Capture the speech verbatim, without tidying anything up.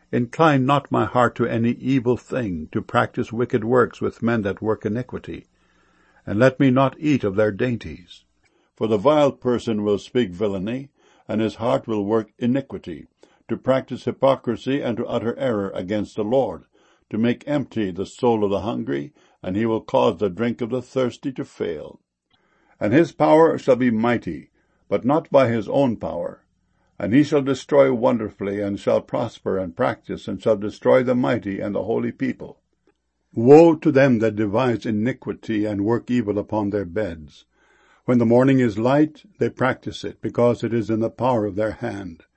Incline not my heart to any evil thing, to practice wicked works with men that work iniquity. And let me not eat of their dainties. For the vile person will speak villainy, and his heart will work iniquity, to practice hypocrisy and to utter error against the Lord, to make empty the soul of the hungry, and he will cause the drink of the thirsty to fail. And his power shall be mighty, but not by his own power. And he shall destroy wonderfully, and shall prosper and practice, and shall destroy the mighty and the holy people. Woe to them that devise iniquity and work evil upon their beds. When the morning is light, they practice it, because it is in the power of their hand.